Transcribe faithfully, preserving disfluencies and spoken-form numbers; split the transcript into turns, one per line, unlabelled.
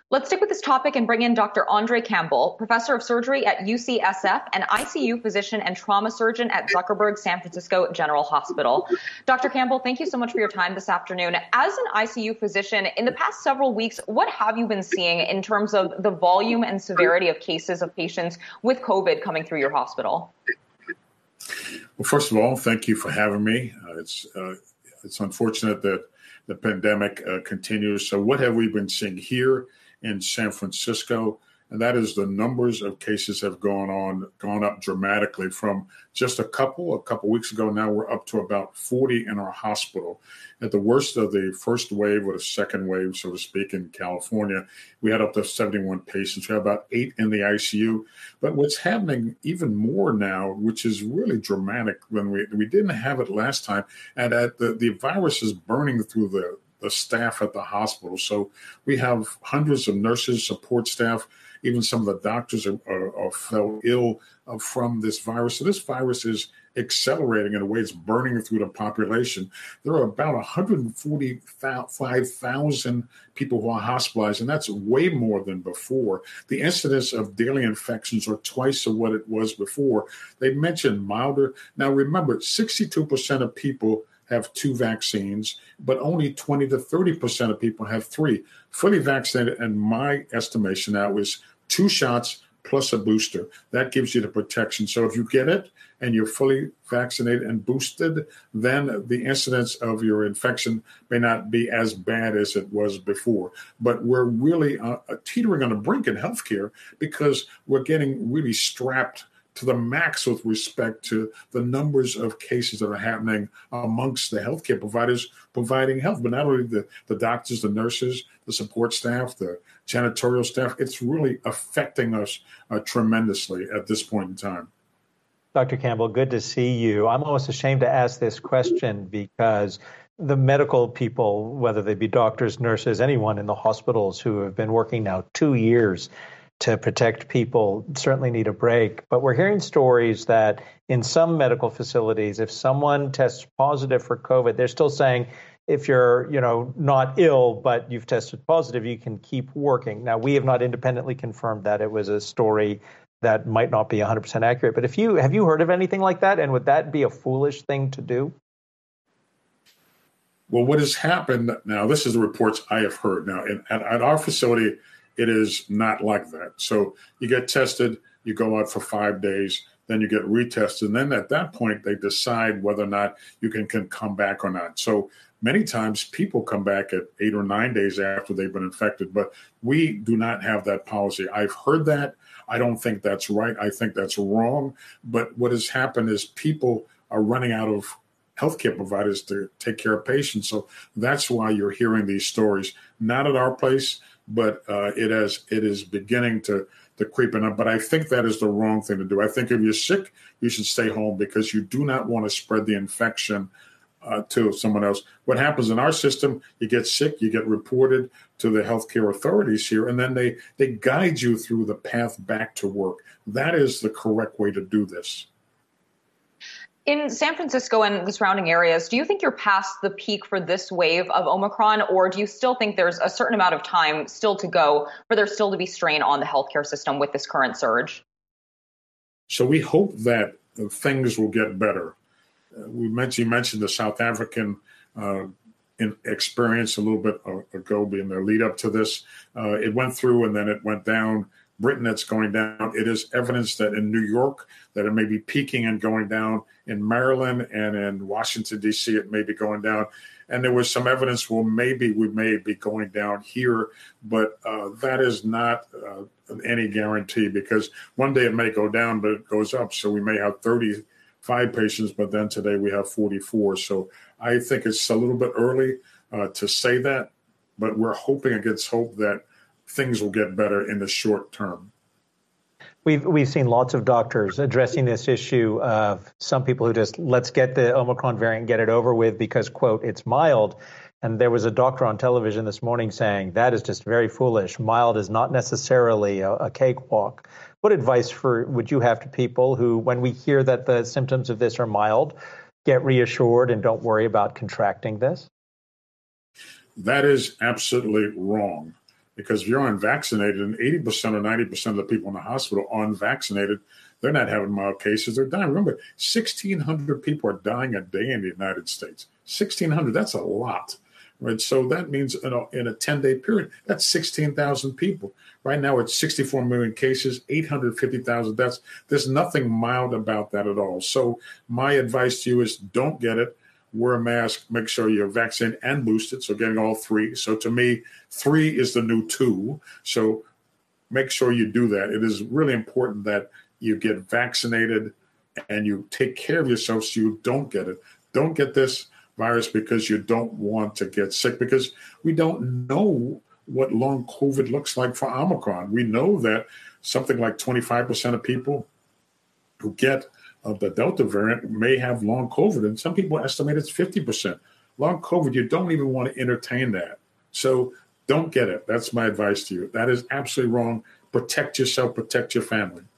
Let's stick with this topic and bring in Doctor Andre Campbell, professor of surgery at U C S F and I C U physician and trauma surgeon at Zuckerberg San Francisco General Hospital. Doctor Campbell, thank you so much for your time this afternoon. As an I C U physician, in the past several weeks, what have you been seeing in terms of the volume and severity of cases of patients with COVID coming through your hospital?
Well, first of all, thank you for having me. Uh, it's uh, it's unfortunate that the pandemic uh, continues. So what have we been seeing here in San Francisco? And that is the numbers of cases have gone on, gone up dramatically from just a couple, a couple weeks ago. Now we're up to about forty in our hospital. At the worst of the first wave or the second wave, so to speak, in California, we had up to seventy-one patients. We had about eight in the I C U. But what's happening even more now, which is really dramatic, when we, we didn't have it last time, and at the, the virus is burning through the, the staff at the hospital. So we have hundreds of nurses, support staff. Even some of the doctors are, are, are fell ill uh, from this virus. So this virus is accelerating in a way it's burning through the population. There are about one hundred forty-five thousand people who are hospitalized, and that's way more than before. The incidence of daily infections are twice of what it was before. They mentioned milder. Now, remember, sixty-two percent of people have two vaccines, but only twenty to thirty percent of people have three. Fully vaccinated, and my estimation now is two shots plus a booster. That gives you the protection. So if you get it and you're fully vaccinated and boosted, then the incidence of your infection may not be as bad as it was before. But we're really uh, teetering on the brink in healthcare because we're getting really strapped to the max with respect to the numbers of cases that are happening amongst the healthcare providers providing health, but not only the, the doctors, the nurses, the support staff, the janitorial staff. It's really affecting us uh, tremendously at this point in time.
Doctor Campbell, good to see you. I'm almost ashamed to ask this question because the medical people, whether they be doctors, nurses, anyone in the hospitals who have been working now two years to protect people certainly need a break. But we're hearing stories that in some medical facilities, if someone tests positive for COVID, they're still saying, if you're, you know, not ill, but you've tested positive, you can keep working. Now, we have not independently confirmed that. It was a story that might not be one hundred percent accurate. But if you have you heard of anything like that? And would that be a foolish thing to do?
Well, what has happened now, this is the reports I have heard. Now, in, at, at our facility, it is not like that. So you get tested, you go out for five days, then you get retested. And then at that point, they decide whether or not you can, can come back or not. So many times people come back at eight or nine days after they've been infected, but we do not have that policy. I've heard that. I don't think that's right. I think that's wrong. But what has happened is people are running out of healthcare providers to take care of patients. So that's why you're hearing these stories, not at our place, but uh, it has it is beginning to to creep in. But I think that is the wrong thing to do. I think if you're sick, you should stay home because you do not want to spread the infection uh, to someone else. What happens in our system, you get sick, you get reported to the healthcare authorities here, and then they, they guide you through the path back to work. That is the correct way to do this.
In San Francisco and the surrounding areas, do you think you're past the peak for this wave of Omicron, or do you still think there's a certain amount of time still to go for there still to be strain on the healthcare system with this current surge?
So we hope that things will get better. Uh, we mentioned, you mentioned the South African uh, in experience a little bit ago being the lead up to this. Uh, it went through and then it went down. Britain, that's going down. It is evidence that in New York, that it may be peaking and going down. In Maryland and in Washington, D C, it may be going down. And there was some evidence, well, maybe we may be going down here, but uh, that is not uh, any guarantee because one day it may go down, but it goes up. So we may have thirty-five patients, but then today we have forty-four. So I think it's a little bit early uh, to say that, but we're hoping against hope that things will get better in the short term.
We've we've seen lots of doctors addressing this issue of some people who just, let's get the Omicron variant, get it over with because, quote, it's mild. And there was a doctor on television this morning saying that is just very foolish. Mild is not necessarily a, a cakewalk. What advice for would you have to people who, when we hear that the symptoms of this are mild, get reassured and don't worry about contracting this?
That is absolutely wrong. Because if you're unvaccinated and eighty percent or ninety percent of the people in the hospital are unvaccinated, they're not having mild cases, they're dying. Remember, sixteen hundred people are dying a day in the United States. sixteen hundred, that's a lot. Right, so that means in a, in a ten-day period, that's sixteen thousand people. Right now, it's sixty-four million cases, eight hundred fifty thousand deaths. There's nothing mild about that at all. So my advice to you is don't get it. Wear a mask. Make sure you're vaccinated and boosted, so getting all three. So to me, three is the new two. So make sure you do that. It is really important that you get vaccinated and you take care of yourself so you don't get it. Don't get this virus because you don't want to get sick, because we don't know what long COVID looks like for Omicron. We know that something like twenty-five percent of people who get uh, the Delta variant may have long COVID, and some people estimate it's fifty percent. Long COVID, you don't even want to entertain that. So don't get it. That's my advice to you. That is absolutely wrong. Protect yourself, protect your family.